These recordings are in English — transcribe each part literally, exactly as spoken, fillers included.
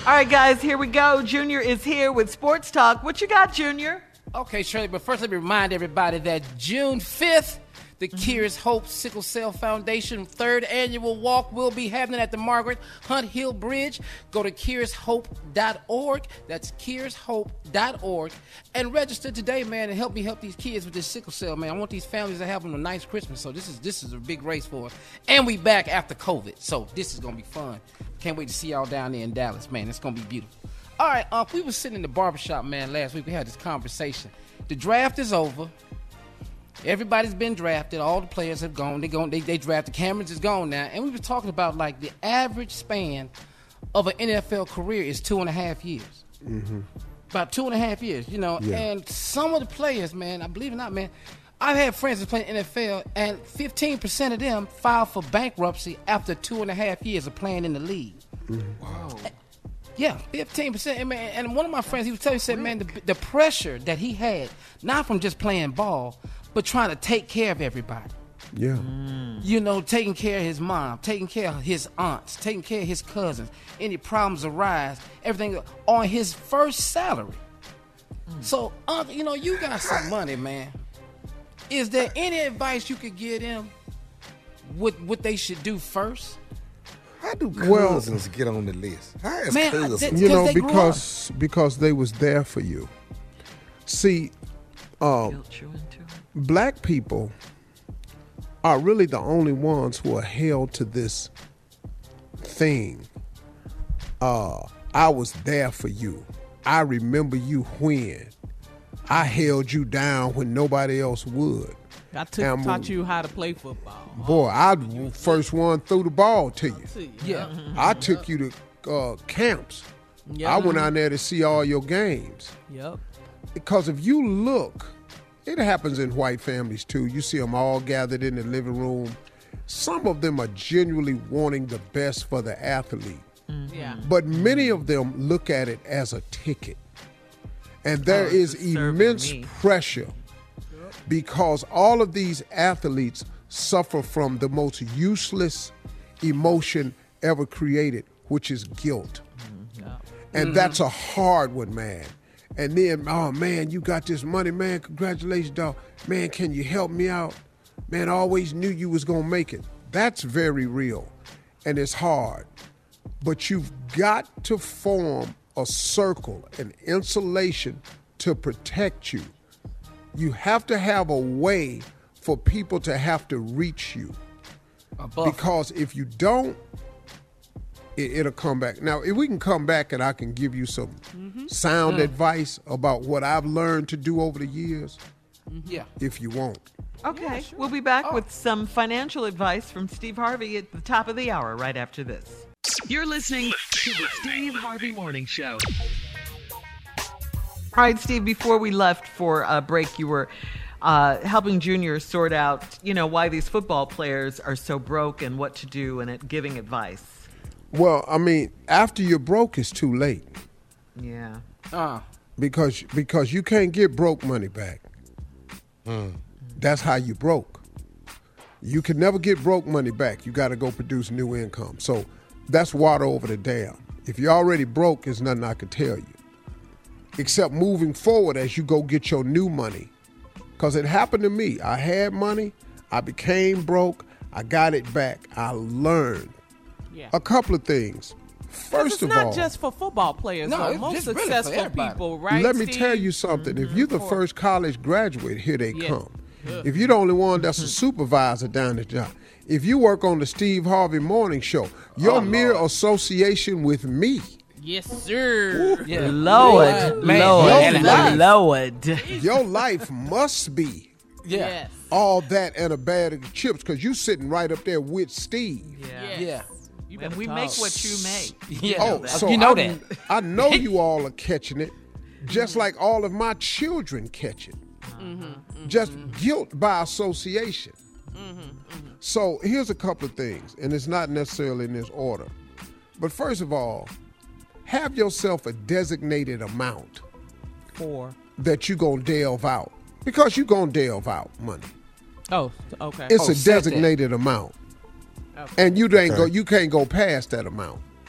All right, guys, here we go. Junior is here with Sports Talk. What you got, Junior? Okay, Shirley, but first let me remind everybody that June fifth, the mm-hmm. Cures Hope Sickle Cell Foundation third annual walk will be happening at the Margaret Hunt Hill Bridge. Go to cures hope dot org. That's cures hope dot org. And register today, man, and help me help these kids with this sickle cell, man. I want these families to have them a nice Christmas. So this is this is a big race for us. And we back after COVID. So this is going to be fun. Can't wait to see y'all down there in Dallas, man. It's going to be beautiful. All right, uh, we were sitting in the barbershop, man, last week. We had this conversation. The draft is over. Everybody's been drafted. All the players have gone. They gone. They, they drafted. Cameron's is gone now. And we were talking about, like, the average span of an N F L career is two and a half years. Mm-hmm. About two and a half years, you know. Yeah. And some of the players, man, I believe it or not, man, I've had friends that play in the N F L, and fifteen percent of them filed for bankruptcy after two and a half years of playing in the league. Mm-hmm. Wow. Yeah, fifteen percent. And, man, and one of my friends, he was telling me, he said, man, the, the pressure that he had, not from just playing ball, but trying to take care of everybody. Yeah. Mm. You know, taking care of his mom, taking care of his aunts, taking care of his cousins. Any problems arise, everything on his first salary. Mm. So, Uncle, you know, you got some money, man. Is there any advice you could give them what, what they should do first? How do cousins well, get on the list? How is man, cousins? You know, because because they was there for you. See, uh, black people are really the only ones who are held to this thing. Uh, I was there for you. I remember you when. I held you down when nobody else would. I took, and, taught you how to play football. Boy, I first one threw the ball to you. Yeah. I took you to uh, camps. Yep. I went out there to see all your games. Yep. Because if you look, it happens in white families too. You see them all gathered in the living room. Some of them are genuinely wanting the best for the athlete. Mm-hmm. Yeah. But many of them look at it as a ticket. And there oh, is immense me. pressure because all of these athletes suffer from the most useless emotion ever created, which is guilt. Mm-hmm. Yeah. And mm-hmm. that's a hard one, man. And then, oh, man, you got this money, man. Congratulations, dog. Man, can you help me out? Man, I always knew you was going to make it. That's very real, and it's hard. But you've got to form a circle, an insulation to protect you. You have to have a way for people to have to reach you. Because if you don't, it, it'll come back. Now, if we can come back and I can give you some mm-hmm. sound mm. advice about what I've learned to do over the years, mm-hmm. yeah. if you won't. Okay, yeah, sure. We'll be back oh. with some financial advice from Steve Harvey at the top of the hour right after this. You're listening to the Steve Harvey Morning Show. All right, Steve, before we left for a break, you were uh, helping Junior sort out, you know, why these football players are so broke and what to do and giving advice. Well, I mean, after you're broke, it's too late. Yeah. Uh. Because because you can't get broke money back. Mm. That's how you broke. You can never get broke money back. You got to go produce new income. So that's water over the dam. If you're already broke, there's nothing I can tell you. Except moving forward as you go get your new money. Because it happened to me. I had money. I became broke. I got it back. I learned yeah. a couple of things. First it's of not all, just for football players. No, though. it's Most just really successful for people, right? let me Steve? tell you something. Mm-hmm. If you're the first college graduate, here they yeah. come. Yeah. If you're the only one that's a supervisor down the job, if you work on the Steve Harvey Morning Show, your oh, mere Lord. association with me. Yes, sir. Yeah. Lord, Man. Lord, Your life, Lord. your life must be Yeah. Yes. all that and a bag of chips because you sitting right up there with Steve. Yeah. Yes. Yeah. You And better we talk. make what you make. Yeah. Oh, so you know I, that. I know you all are catching it, just like all of my children catch it. Mm-hmm, mm-hmm. Just guilt by association. Mm-hmm, mm-hmm. So here's a couple of things, and it's not necessarily in this order. But first of all, have yourself a designated amount Four. that you're going to delve out. Because you're going to delve out money. Oh, okay. It's Oh, a set that. designated amount. Okay. And you ain't Okay. go you can't go past that amount.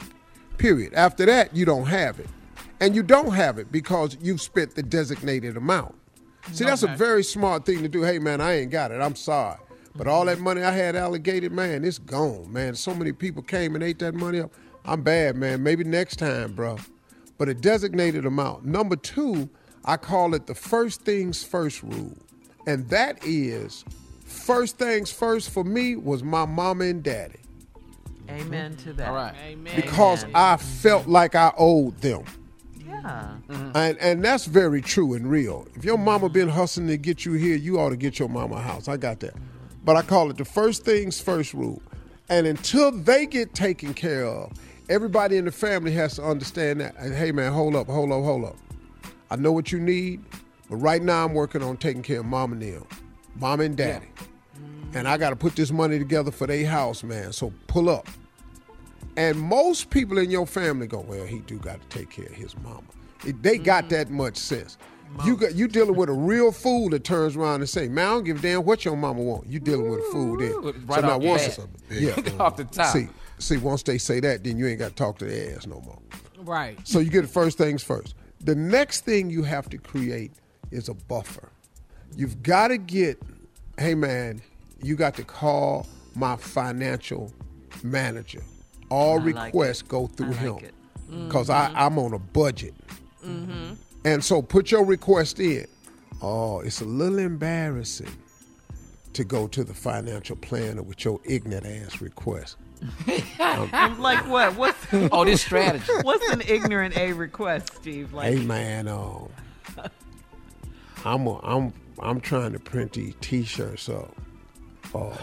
period. After that, you don't have it. And you don't have it because you've spent the designated amount. See, that's a Okay. very smart thing to do. Hey, man, I ain't got it. I'm sorry. But all that money I had allocated, man, it's gone, man. So many people came and ate that money up. I'm bad, man. Maybe next time, bro. But a designated amount. Number two, I call it the first things first rule. And that is, first things first for me was my mama and daddy. Amen to that. All right. Amen. Because Amen. I felt like I owed them. Yeah. And and that's very true and real. If your mama been hustling to get you here, you ought to get your mama a house. I got that. But I call it the first things first rule. And until they get taken care of, everybody in the family has to understand that. And hey, man, hold up, hold up, hold up. I know what you need, but right now I'm working on taking care of mom and them, mom and daddy. And I got to put this money together for their house, man. So pull up. And most people in your family go, well, he do got to take care of his mama. It- they got that much sense. You got you dealing with a real fool that turns around and say, man, I don't give a damn what your mama want. You dealing with a fool then. Right now off the once, bat. yeah, Off the top. see, see, once they say that, then you ain't got to talk to their ass no more. Right. So you get the first things first. The next thing you have to create is a buffer. You've got to get, hey man, you got to call my financial manager. All I like requests it. go through I like him it. because I'm on a budget. And so put your request in. Oh, it's a little embarrassing to go to the financial planner with your ignorant ass request. Like what? What's Oh, this strategy. what's an ignorant A request, Steve? Like Hey man, um, I'm a, I'm I'm trying to print these T-shirts up, uh,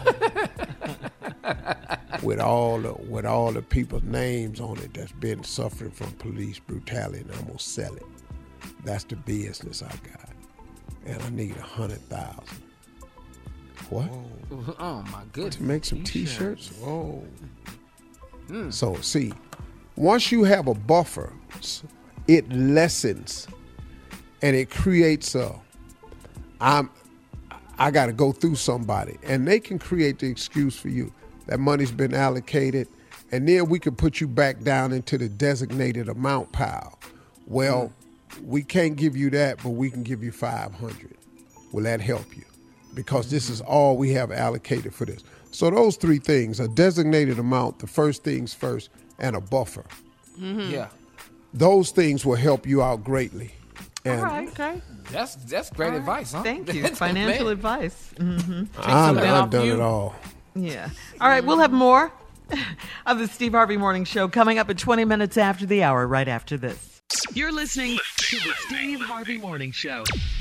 with all the with all the people's names on it that's been suffering from police brutality, and I'm gonna sell it. That's the business I got, and I need a hundred thousand. What? Oh my goodness. To make some T-shirts? Whoa. So see, once you have a buffer, it lessens and it creates a. I'm. I got to go through somebody, and they can create the excuse for you. That money's been allocated, and then we can put you back down into the designated amount pile. Well, we can't give you that, but we can give you five hundred. Will that help you? Because this is all we have allocated for this. So those three things, a designated amount, the first things first, and a buffer. Yeah. Those things will help you out greatly. And all right, okay. That's that's great advice, huh? Thank you. Financial Man. advice. Mm, I, some of that I've off done you. it all. yeah. All right, we'll have more of the Steve Harvey Morning Show coming up at twenty minutes after the hour, right after this. You're listening to the Steve Harvey Morning Show.